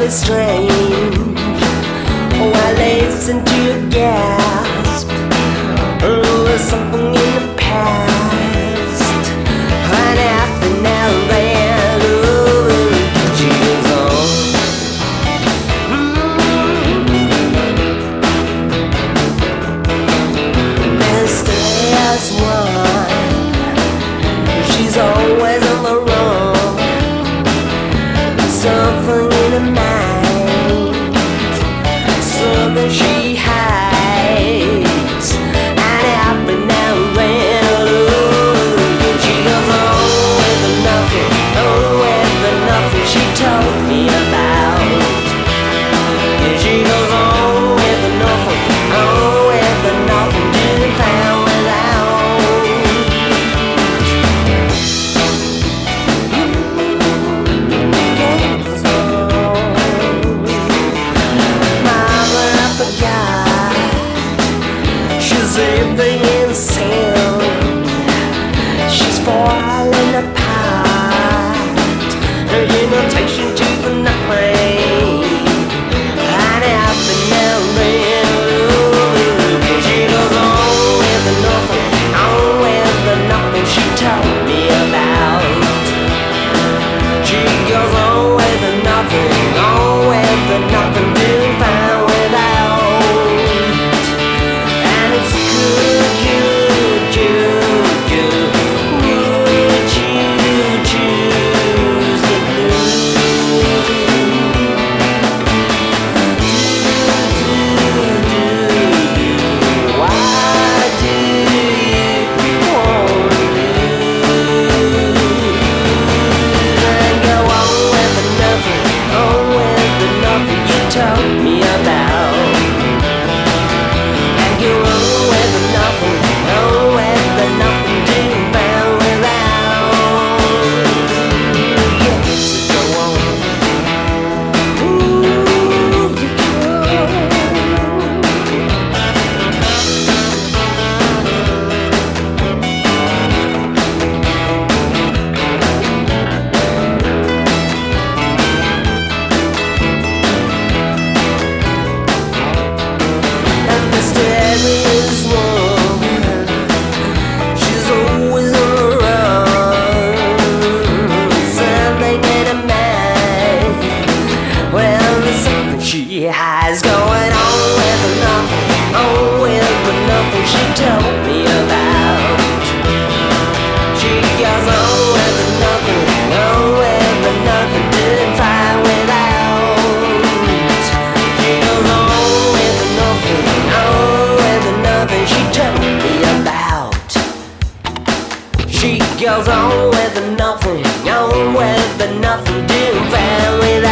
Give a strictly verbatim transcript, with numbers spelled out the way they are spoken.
really strange. Oh, I listen to your gasp. Oh, there's something in the past. And after now and then, oh, she goes on. Mm-hmm. Mister S one, she's always on the run. Something in her mind, something she hides. And every now and then, ooh, she goes on with the nothing, on with the nothing she told me about. Yeah, she goes on with the nothing, on with the nothing, didn't found without. Everything insane, she's falling apart. Her invitation to the nothing, and after now and then, she goes on with the nothing, on with the nothing she told me about. She goes on with the nothing, on with the nothing, didn't find without. Told me about, and go on with the nothing, on with the nothing, didn't found without. Yes, go on. Ooh, you mysterious woman, she's always on the run. Something in her mind, well, there's something she has going on with the nothing, on with the nothing she told me about. She goes on with the nothing, on with the nothing, didn't find without. She goes on with the nothing, she told me about. She goes on with the nothing, on with the nothing, didn't find without.